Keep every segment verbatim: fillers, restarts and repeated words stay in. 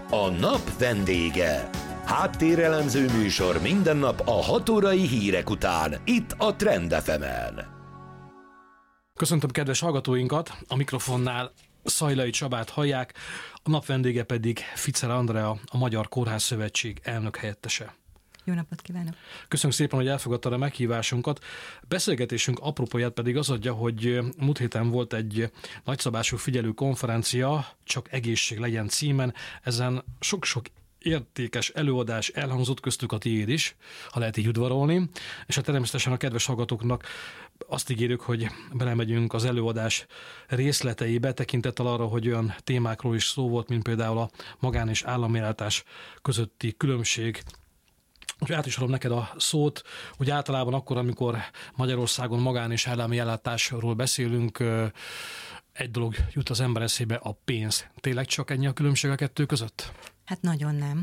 A nap vendége. Háttérelemző műsor minden nap a hat órai hírek után, itt a Trend ef emen. Köszöntöm kedves hallgatóinkat, a mikrofonnál Szajlai Csabát hallják, a nap vendége pedig Ficer Andrea, a Magyar Kórház Szövetség elnök helyettese. Jó napot kívánok! Köszönjük szépen, hogy elfogadtad a meghívásunkat. Beszélgetésünk apropóját pedig az adja, hogy múlt héten volt egy nagyszabású figyelő konferencia, Csak egészség legyen címen. Ezen sok-sok értékes előadás elhangzott, köztük a tiéd is, ha lehet így udvarolni. És hát természetesen a kedves hallgatóknak azt ígérjük, hogy belemegyünk az előadás részleteibe, tekintettel arra, hogy olyan témákról is szó volt, mint például a magán- és állami ellátás közötti különbség. Úgyhogy át is adom neked a szót, hogy általában akkor, amikor Magyarországon magán- és állami ellátásról beszélünk, egy dolog jut az ember eszébe, a pénz. Tényleg csak ennyi a különbség a kettő között? Hát nagyon nem.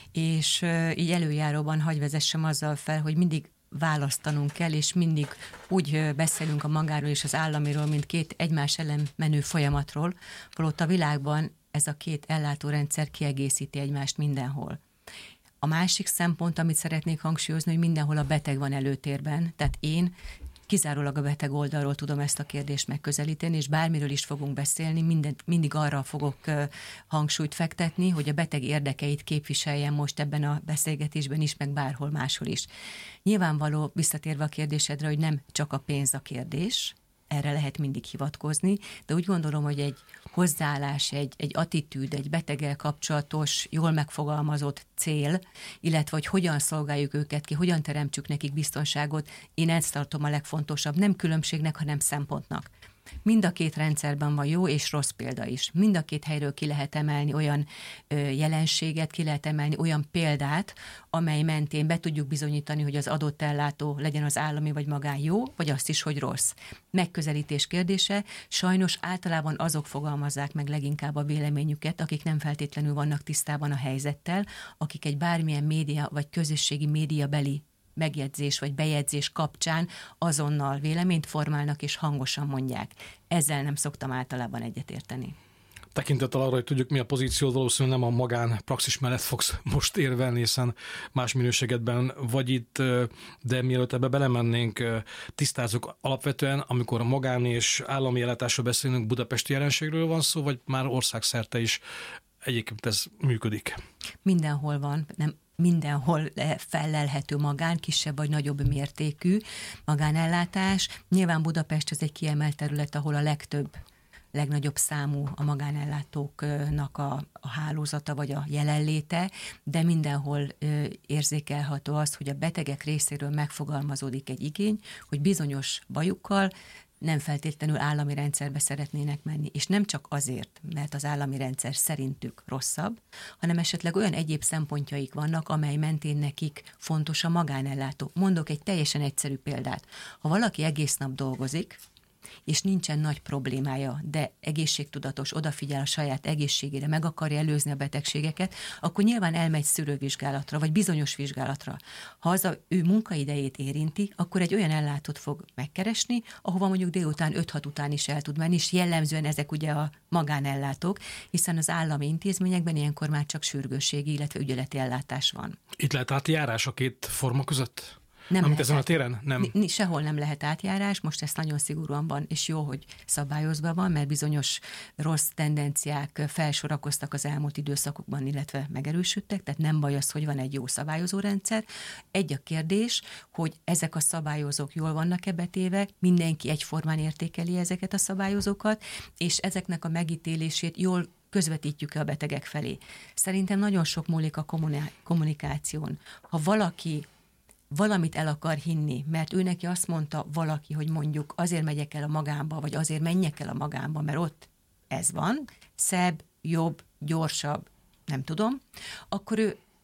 És így előjáróban hagy vezessem azzal fel, hogy mindig választanunk kell, és mindig úgy beszélünk a magáról és az államiról, mint két egymás ellen menő folyamatról, holott a világban ez a két ellátórendszer kiegészíti egymást mindenhol. A másik szempont, amit szeretnék hangsúlyozni, hogy mindenhol a beteg van előtérben, tehát én kizárólag a beteg oldalról tudom ezt a kérdést megközelíteni, és bármiről is fogunk beszélni, mindent, mindig arra fogok hangsúlyt fektetni, hogy a beteg érdekeit képviseljen most ebben a beszélgetésben is, meg bárhol máshol is. Nyilvánvaló, visszatérve a kérdésedre, hogy nem csak a pénz a kérdés, erre lehet mindig hivatkozni, de úgy gondolom, hogy egy hozzáállás, egy, egy attitűd, egy beteggel kapcsolatos, jól megfogalmazott cél, illetve hogy hogyan szolgáljuk őket ki, hogyan teremtsük nekik biztonságot, én ezt tartom a legfontosabb, nem különbségnek, hanem szempontnak. Mind a két rendszerben van jó és rossz példa is. Mind a két helyről ki lehet emelni olyan ö, jelenséget, ki lehet emelni olyan példát, amely mentén be tudjuk bizonyítani, hogy az adott ellátó legyen az állami vagy magán jó, vagy azt is, hogy rossz. Megközelítés kérdése, sajnos általában azok fogalmazzák meg leginkább a véleményüket, akik nem feltétlenül vannak tisztában a helyzettel, akik egy bármilyen média vagy közösségi médiabeli megjegyzés vagy bejegyzés kapcsán azonnal véleményt formálnak és hangosan mondják. Ezzel nem szoktam általában egyetérteni. Tekintettel arra, hogy tudjuk, mi a pozíció, valószínűleg nem a magán praxis mellett fogsz most érvelni, hiszen más minőségedben vagy itt, de mielőtt ebbe belemennénk, tisztázzuk alapvetően, amikor a magán és állami ellátásról beszélünk, budapesti jelenségről van szó, vagy már országszerte is egyébként ez működik? Mindenhol van, nem mindenhol fellelhető magán, kisebb vagy nagyobb mértékű magánellátás. Nyilván Budapest az egy kiemelt terület, ahol a legtöbb, legnagyobb számú a magánellátóknak a, a hálózata vagy a jelenléte, de mindenhol ö, érzékelhető az, hogy a betegek részéről megfogalmazódik egy igény, hogy bizonyos bajukkal nem feltétlenül állami rendszerbe szeretnének menni, és nem csak azért, mert az állami rendszer szerintük rosszabb, hanem esetleg olyan egyéb szempontjaik vannak, amely mentén nekik fontos a magánellátó. Mondok egy teljesen egyszerű példát. Ha valaki egész nap dolgozik, és nincsen nagy problémája, de egészségtudatos, odafigyel a saját egészségére, meg akarja előzni a betegségeket, akkor nyilván elmegy szűrővizsgálatra, vagy bizonyos vizsgálatra. Ha az a ő munkaidejét érinti, akkor egy olyan ellátót fog megkeresni, ahova mondjuk délután öt-hat után is el tud menni, és jellemzően ezek ugye a magánellátók, hiszen az állami intézményekben ilyenkor már csak sürgősségi, illetve ügyeleti ellátás van. Itt lehet átjárás a két forma között? Nem Amit ezen a téren? Nem. N- sehol nem lehet átjárás, most ez nagyon szigorúan van, és jó, hogy szabályozva van, mert bizonyos rossz tendenciák felsorakoztak az elmúlt időszakokban, illetve megerősödtek, tehát nem baj az, hogy van egy jó szabályozó rendszer. Egy a kérdés, hogy ezek a szabályozók jól vannak-e betéve, mindenki egyformán értékeli ezeket a szabályozókat, és ezeknek a megítélését jól közvetítjük-e a betegek felé. Szerintem nagyon sok múlik a kommunikáción. Ha valaki valamit el akar hinni, mert ő neki azt mondta valaki, hogy mondjuk azért megyek el a magánba, vagy azért menjek el a magánba, mert ott ez van, szebb, jobb, gyorsabb, nem tudom, akkor ő az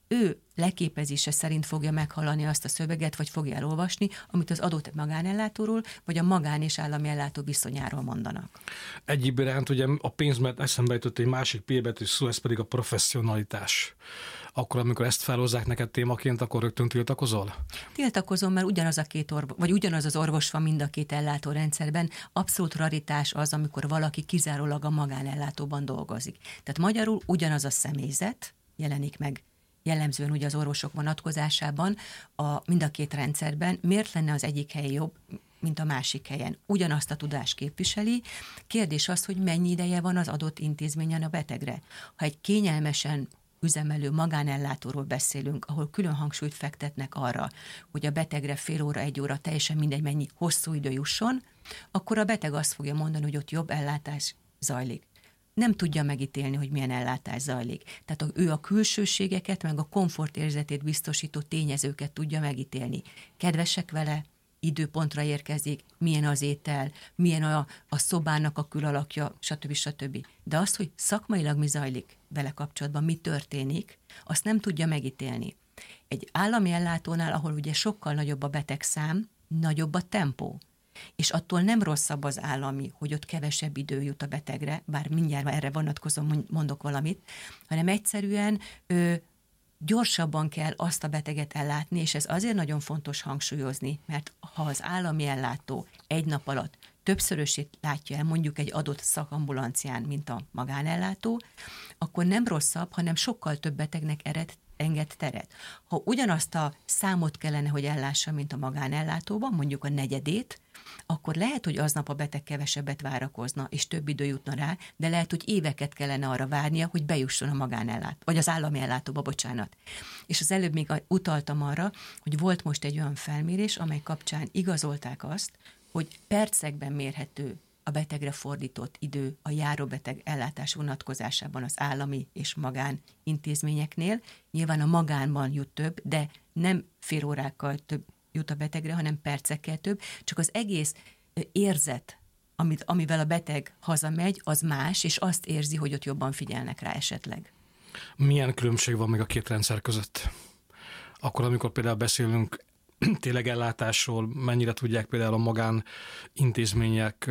ő leképezése szerint fogja meghallani azt a szöveget, vagy fogja elolvasni, amit az adott magánellátóról, vagy a magán és állami ellátó viszonyáról mondanak. Egyéb iránt ugye a pénz, mert eszembe jutott egy másik P betű szó, ez pedig a professzionalitás. Akkor, amikor ezt felhozzák neked témaként, akkor rögtön tiltakozol? Tiltakozom, mert ugyanaz a két orvos, vagy ugyanaz az orvos van mind a két ellátórendszerben. Abszolút raritás az, amikor valaki kizárólag a magánellátóban dolgozik. Tehát magyarul ugyanaz a személyzet jelenik meg jellemzően ugye az orvosok vonatkozásában a, mind a két rendszerben. Miért lenne az egyik hely jobb, mint a másik helyen? Ugyanazt a tudást képviseli. Kérdés az, hogy mennyi ideje van az adott intézményen a betegre. Ha egy kényelmesen üzemelő magánellátóról beszélünk, ahol külön hangsúlyt fektetnek arra, hogy a betegre fél óra, egy óra, teljesen mindegy mennyi hosszú idő jusson, akkor a beteg azt fogja mondani, hogy ott jobb ellátás zajlik. Nem tudja megítélni, hogy milyen ellátás zajlik. Tehát ő a külsőségeket, meg a komfortérzetét biztosító tényezőket tudja megítélni. Kedvesek vele, időpontra érkezik, milyen az étel, milyen a, a szobának a külalakja, stb. stb. De azt, hogy szakmailag mi zajlik vele kapcsolatban, mi történik, azt nem tudja megítélni. Egy állami ellátónál, ahol ugye sokkal nagyobb a betegszám, nagyobb a tempó. És attól nem rosszabb az állami, hogy ott kevesebb idő jut a betegre, bár mindjárt erre vonatkozom, mondok valamit, hanem egyszerűen ő, gyorsabban kell azt a beteget ellátni, és ez azért nagyon fontos hangsúlyozni, mert ha az állami ellátó egy nap alatt többszörösét látja el mondjuk egy adott szakambulancián, mint a magánellátó, akkor nem rosszabb, hanem sokkal több betegnek ered, enged teret. Ha ugyanazt a számot kellene, hogy ellássa, mint a magánellátóban, mondjuk a negyedét, akkor lehet, hogy aznap a beteg kevesebbet várakozna, és több idő jutna rá, de lehet, hogy éveket kellene arra várnia, hogy bejusson a magánellátó, vagy az állami ellátóba, bocsánat. És az előbb még utaltam arra, hogy volt most egy olyan felmérés, amely kapcsán igazolták azt, hogy percekben mérhető a betegre fordított idő a járóbeteg ellátás vonatkozásában az állami és magán intézményeknél. Nyilván a magánban jut több, de nem fél órákkal több jut a betegre, hanem percekkel több, csak az egész érzet, amit, amivel a beteg hazamegy, az más, és azt érzi, hogy ott jobban figyelnek rá esetleg. Milyen különbség van még a két rendszer között? Akkor, amikor például beszélünk tényleg ellátásról, mennyire tudják például a magánintézmények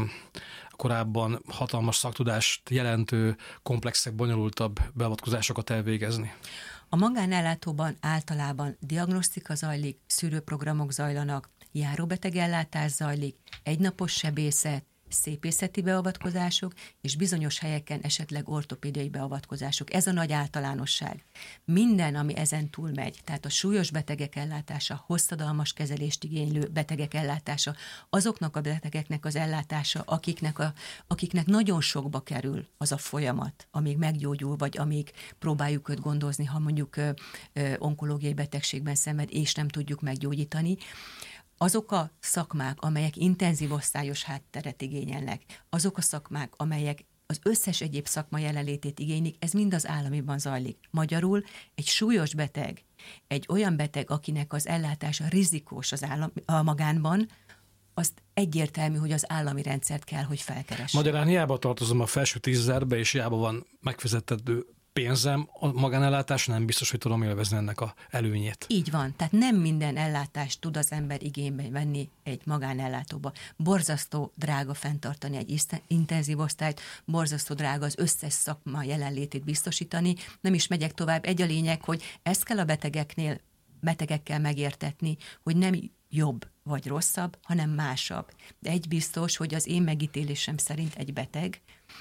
korábban hatalmas szaktudást jelentő, komplexebb, bonyolultabb beavatkozásokat elvégezni? A magánellátóban általában diagnosztika zajlik, szűrőprogramok zajlanak, járóbetegellátás zajlik, egynapos sebészet, szépészeti beavatkozások, és bizonyos helyeken esetleg ortopédiai beavatkozások. Ez a nagy általánosság. Minden, ami ezen túlmegy, tehát a súlyos betegek ellátása, hosszadalmas kezelést igénylő betegek ellátása, azoknak a betegeknek az ellátása, akiknek, a, akiknek nagyon sokba kerül az a folyamat, amíg meggyógyul, vagy amíg próbáljuk őt gondozni, ha mondjuk ö, ö, onkológiai betegségben szenved, és nem tudjuk meggyógyítani. Azok a szakmák, amelyek intenzív osztályos hátteret igényelnek, azok a szakmák, amelyek az összes egyéb szakma jelenlétét igénylik, ez mind az államiban zajlik. Magyarul egy súlyos beteg, egy olyan beteg, akinek az ellátása rizikós az állam, a magánban, azt egyértelmű, hogy az állami rendszert kell, hogy felkeresse. Magyarán hiába tartozom a felső tízezerbe, és hiába van megfizettető pénzem, a magánellátás nem biztos, hogy tudom élvezni ennek a előnyét. Így van, tehát nem minden ellátást tud az ember igénybe venni egy magánellátóba. Borzasztó drága fenntartani egy intenzív osztályt, borzasztó drága az összes szakma jelenlétét biztosítani. Nem is megyek tovább. Egy a lényeg, hogy ezt kell a betegeknél, betegekkel megértetni, hogy nem jobb vagy rosszabb, hanem másabb. De egy biztos, hogy az én megítélésem szerint egy beteg,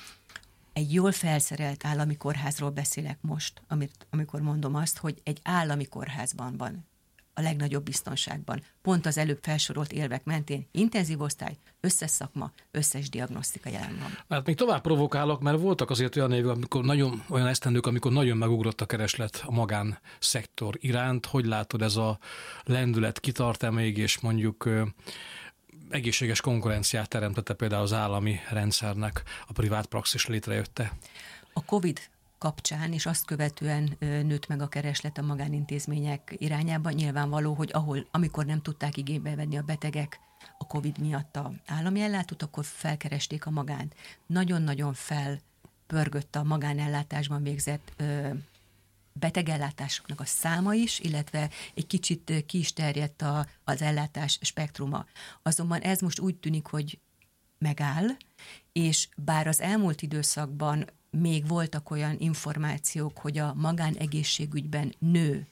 egy jól felszerelt állami kórházról beszélek most, amit, amikor mondom azt, hogy egy állami kórházban van a legnagyobb biztonságban. Pont az előbb felsorolt érvek mentén intenzív osztály, összes szakma, összes diagnosztika jelen van. Hát még tovább provokálok, mert voltak azért olyan évek, amikor nagyon, olyan esztendők, amikor nagyon megugrott a kereslet a magánszektor iránt. Hogy látod, ez a lendület kitart-e még, és mondjuk egészséges konkurenciát teremtette például az állami rendszernek, a privát praxis létrejötte? A Covid kapcsán, és azt követően nőtt meg a kereslet a magánintézmények irányában. Nyilvánvaló, hogy ahol, amikor nem tudták igénybe venni a betegek a Covid miatt a állami ellátót, akkor felkeresték a magánt. Nagyon-nagyon felpörgött a magánellátásban végzett ö, betegellátásoknak a száma is, illetve egy kicsit ki is terjedt a, az ellátás spektruma. Azonban ez most úgy tűnik, hogy megáll, és bár az elmúlt időszakban még voltak olyan információk, hogy a magánegészségügyben nő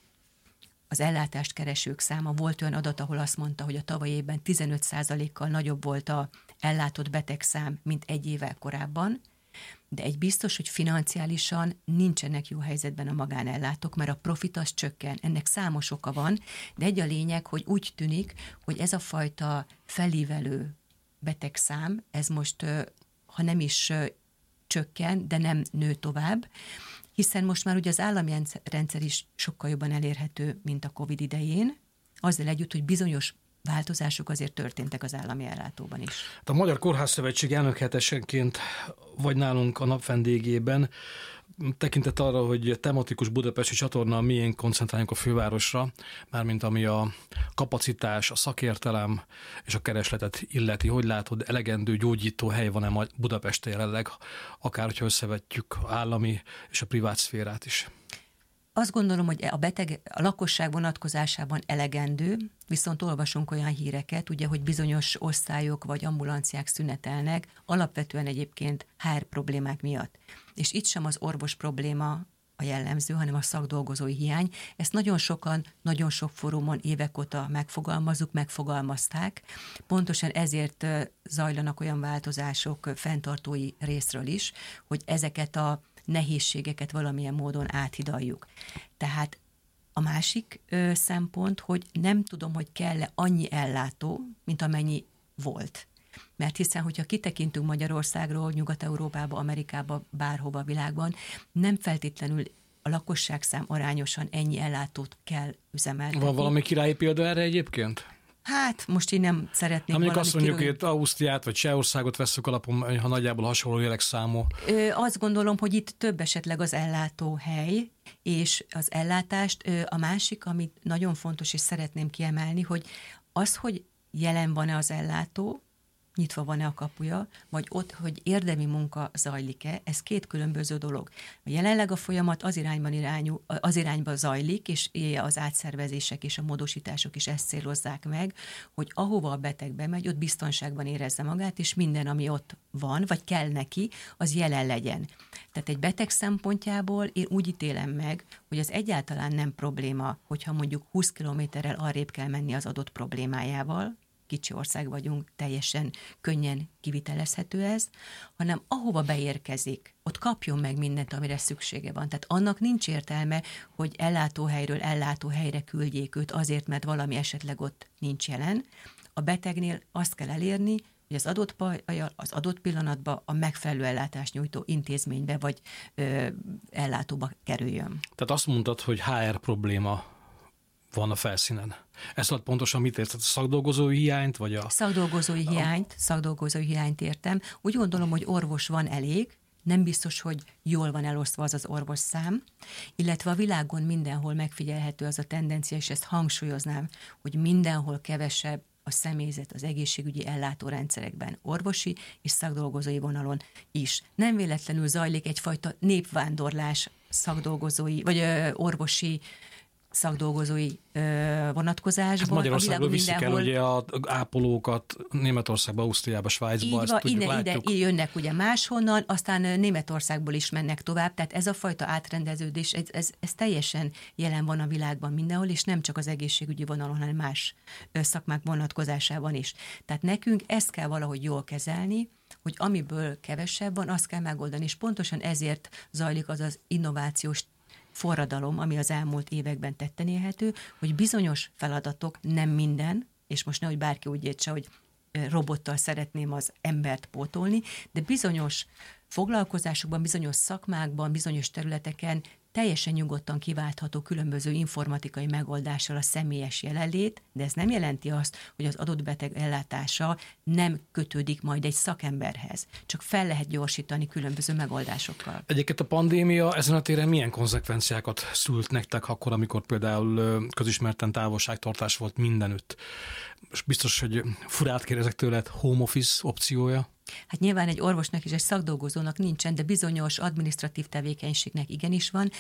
az ellátást keresők száma, volt olyan adat, ahol azt mondta, hogy a tavaly évben tizenöt százalékkal nagyobb volt a ellátott betegszám, mint egy évvel korábban, de egy biztos, hogy financiálisan nincsenek jó helyzetben a magánellátók, mert a profit az csökken. Ennek számos oka van, de egy a lényeg, hogy úgy tűnik, hogy ez a fajta felívelő betegszám, ez most, ha nem is csökken, de nem nő tovább, hiszen most már ugye az állami rendszer is sokkal jobban elérhető, mint a Covid idején, azzal együtt, hogy bizonyos változások azért történtek az állami ellátóban is. A Magyar Kórházszövetség elnökhelyettesként vagy nálunk a nap vendégében tekintett arra, hogy tematikus budapesti csatorna mién koncentráljunk a fővárosra, mármint ami a kapacitás, a szakértelem és a keresletet illeti. Hogy látod, elegendő gyógyító hely van-e Budapesten jelenleg, akár hogyha összevetjük az állami és a privát szférát is? Azt gondolom, hogy a beteg a lakosság vonatkozásában elegendő, viszont olvasunk olyan híreket, ugye, hogy bizonyos osztályok vagy ambulanciák szünetelnek, alapvetően egyébként há er problémák miatt. És itt sem az orvos probléma a jellemző, hanem a szakdolgozói hiány. Ezt nagyon sokan, nagyon sok fórumon évek óta megfogalmazzuk, megfogalmazták. Pontosan ezért zajlanak olyan változások fenntartói részről is, hogy ezeket a nehézségeket valamilyen módon áthidaljuk. Tehát a másik ö, szempont, hogy nem tudom, hogy kell-e annyi ellátó, mint amennyi volt. Mert hiszen, hogyha kitekintünk Magyarországról, Nyugat-Európába, Amerikába, bárhova a világban, nem feltétlenül a lakosságszám arányosan ennyi ellátót kell üzemeltetni. Van valami királyi példa erre egyébként? Hát, most én nem szeretnék valamit azt mondjuk, kirúgni. hogy Ausztriát vagy Csehországot veszük alapon, ha nagyjából hasonló lélekszámú. Ö, azt gondolom, hogy itt több esetleg az ellátóhely és az ellátást. Ö, a másik, amit nagyon fontos és szeretném kiemelni, hogy az, hogy jelen van-e az ellátó, nyitva van-e a kapuja, vagy ott, hogy érdemi munka zajlik-e, ez két különböző dolog. Jelenleg a folyamat az irányban irányú, az irányba zajlik, és az átszervezések és a módosítások is ezt célozzák meg, hogy ahova a beteg bemegy, ott biztonságban érezze magát, és minden, ami ott van, vagy kell neki, az jelen legyen. Tehát egy beteg szempontjából én úgy ítélem meg, hogy ez egyáltalán nem probléma, hogyha mondjuk húsz kilométerrel arrébb kell menni az adott problémájával, kicsi ország vagyunk, teljesen könnyen kivitelezhető ez, hanem ahova beérkezik, ott kapjon meg mindent, amire szüksége van. Tehát annak nincs értelme, hogy ellátóhelyről ellátóhelyre küldjék őt azért, mert valami esetleg ott nincs jelen. A betegnél azt kell elérni, hogy az adott pajjal, az adott pillanatban a megfelelő ellátást nyújtó intézménybe vagy ö, ellátóba kerüljön. Tehát azt mondtad, hogy há er probléma van a felszínen. Ezt alatt pontosan mit érted? A szakdolgozói hiányt, vagy a... Szakdolgozói hiányt, szakdolgozói hiányt értem. Úgy gondolom, hogy orvos van elég, nem biztos, hogy jól van elosztva az az orvos szám, illetve a világon mindenhol megfigyelhető az a tendencia, és ezt hangsúlyoznám, hogy mindenhol kevesebb a személyzet az egészségügyi ellátórendszerekben, orvosi és szakdolgozói vonalon is. Nem véletlenül zajlik egyfajta népvándorlás szakdolgozói, vagy ö, orvosi szakdolgozói ö, vonatkozásban. Hát Magyarországról viszik mindenhol... el ugye az ápolókat Németországba, Ausztriába, Svájcba. Így van, ide, ide, ide jönnek ugye máshonnan, aztán Németországból is mennek tovább, tehát ez a fajta átrendeződés, ez, ez, ez teljesen jelen van a világban mindenhol, és nem csak az egészségügyi vonalon, hanem más szakmák vonatkozásában is. Tehát nekünk ezt kell valahogy jól kezelni, hogy amiből kevesebb van, azt kell megoldani, és pontosan ezért zajlik az az innovációs forradalom, ami az elmúlt években tetten élhető, hogy bizonyos feladatok, nem minden, és most nehogy bárki úgy értse, hogy robottal szeretném az embert pótolni, de bizonyos foglalkozásokban, bizonyos szakmákban, bizonyos területeken teljesen nyugodtan kiváltható különböző informatikai megoldással a személyes jelenlét, de ez nem jelenti azt, hogy az adott beteg ellátása nem kötődik majd egy szakemberhez. Csak fel lehet gyorsítani különböző megoldásokkal. Egyébként a pandémia ezen a téren milyen konzekvenciákat szült nektek akkor, amikor például közismerten távolságtartás volt mindenütt? Most biztos, hogy furát kérdezek tőled, home office opciója? Hát nyilván egy orvosnak és egy szakdolgozónak nincsen, de bizonyos adminisztratív tevékenységnek igenis van,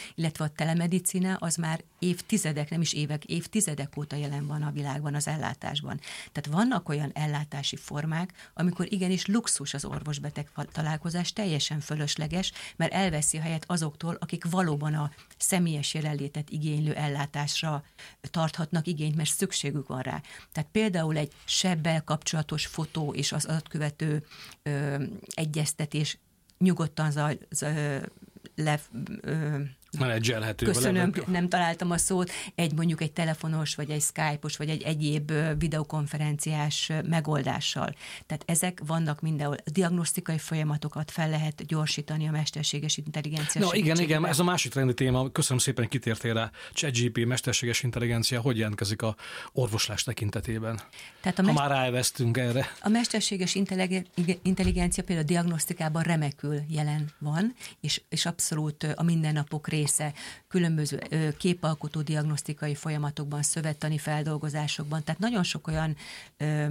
illetve a telemedicina az már évtizedek, nem is évek, évtizedek óta jelen van a világban az ellátásban. Tehát vannak olyan ellátási formák, amikor igenis luxus az orvos-beteg találkozás, teljesen fölösleges, mert elveszi a helyet azoktól, akik valóban a személyes jelenlétet igénylő ellátásra tarthatnak igényt, mert szükségük van rá. Tehát például egy sebbel kapcsolatos fotó és az adatkövető ö, egyeztetés nyugodtan zaj, zaj, le, ö, menedzselhető. Köszönöm, nem találtam a szót, egy mondjuk egy telefonos, vagy egy Skype-os, vagy egy egyéb videokonferenciás megoldással. Tehát ezek vannak mindenhol. A diagnosztikai folyamatokat fel lehet gyorsítani a mesterséges intelligencia. No, igen, igen, ez a másik rendi téma. Köszönöm szépen, hogy kitértél rá. ChatGPT, mesterséges intelligencia, hogy jelentkezik a orvoslás tekintetében? Tehát a ha mester... már ráelveztünk erre. A mesterséges intelligencia például a diagnosztikában remekül jelen van, és, és abszolút a mindennapok része, különböző képalkotó diagnosztikai folyamatokban, szövettani feldolgozásokban. Tehát nagyon sok olyan ö,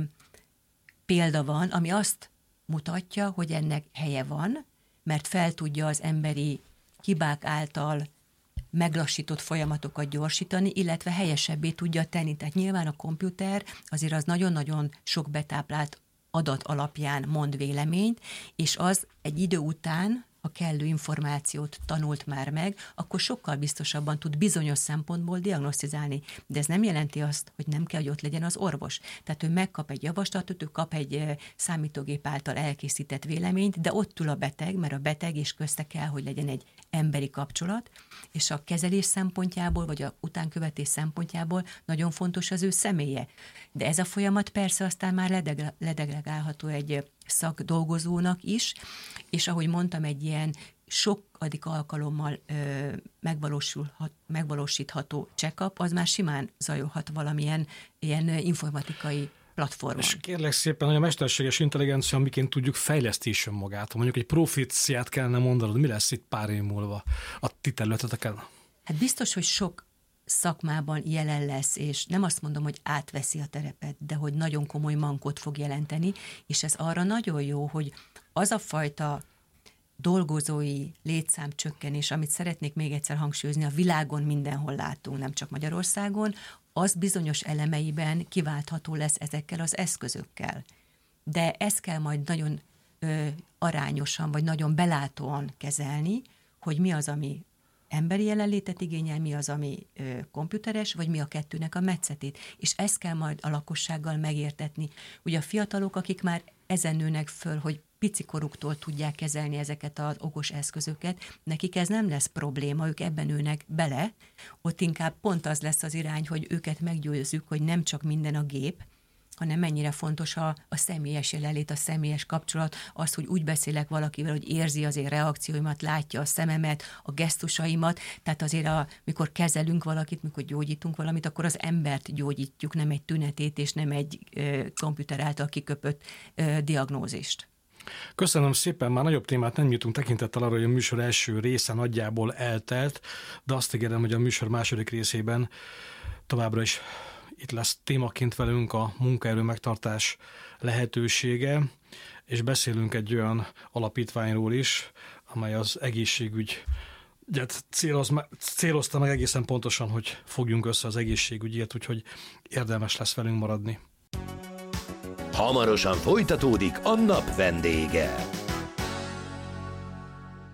példa van, ami azt mutatja, hogy ennek helye van, mert fel tudja az emberi hibák által meglassított folyamatokat gyorsítani, illetve helyesebbé tudja tenni. Tehát nyilván a komputer azért az nagyon-nagyon sok betáplált adat alapján mond véleményt, és az egy idő után a kellő információt tanult már meg, akkor sokkal biztosabban tud bizonyos szempontból diagnosztizálni. De ez nem jelenti azt, hogy nem kell, hogy ott legyen az orvos. Tehát ő megkap egy javaslatot, ő kap egy számítógép által elkészített véleményt, de ott ül a beteg, mert a beteg és közte kell, hogy legyen egy emberi kapcsolat, és a kezelés szempontjából, vagy a utánkövetés szempontjából nagyon fontos az ő személye. De ez a folyamat persze aztán már ledeg- ledeglegálható egy szakdolgozónak is, és ahogy mondtam, egy ilyen sokadik alkalommal ö, megvalósulhat, megvalósítható check-up, az már simán zajolhat valamilyen ilyen informatikai platformon. És kérlek szépen, hogy a mesterséges intelligencia miként tudjuk fejleszti is önmagát. Mondjuk egy proféciát kellene mondanod, mi lesz itt pár év múlva a ti területeteken? Hát biztos, hogy sok szakmában jelen lesz, és nem azt mondom, hogy átveszi a terepet, de hogy nagyon komoly mankot fog jelenteni, és ez arra nagyon jó, hogy az a fajta dolgozói létszámcsökkenés, amit szeretnék még egyszer hangsúlyozni, a világon mindenhol látunk, nem csak Magyarországon, az bizonyos elemeiben kiváltható lesz ezekkel az eszközökkel. De ezt kell majd nagyon ö, arányosan, vagy nagyon belátóan kezelni, hogy mi az, ami emberi jelenlétet igényel, mi az, ami ö, komputeres, vagy mi a kettőnek a metszetét. És ezt kell majd a lakossággal megértetni. Ugye a fiatalok, akik már ezen nőnek föl, hogy picikoruktól tudják kezelni ezeket az okos eszközöket, nekik ez nem lesz probléma, ők ebben nőnek bele, ott inkább pont az lesz az irány, hogy őket meggyőzzük, hogy nem csak minden a gép, hanem mennyire fontos a, a személyes jelenlét, a személyes kapcsolat, az, hogy úgy beszélek valakivel, hogy érzi az én reakcióimat, látja a szememet, a gesztusaimat, tehát azért a, mikor kezelünk valakit, mikor gyógyítunk valamit, akkor az embert gyógyítjuk, nem egy tünetét, és nem egy ö, komputer által kiköpött ö, diagnózist. Köszönöm szépen, már nagyobb témát nem jutunk tekintettel arra, hogy a műsor első része nagyjából eltelt, de azt ígérem, hogy a műsor második részében továbbra is itt lesz témaként velünk a munkaerő megtartás lehetősége, és beszélünk egy olyan alapítványról is, amely az egészségügy céloz, célozta meg egészen pontosan, hogy fogjunk össze az egészségügyért, úgyhogy érdemes lesz velünk maradni. Hamarosan folytatódik a nap vendége.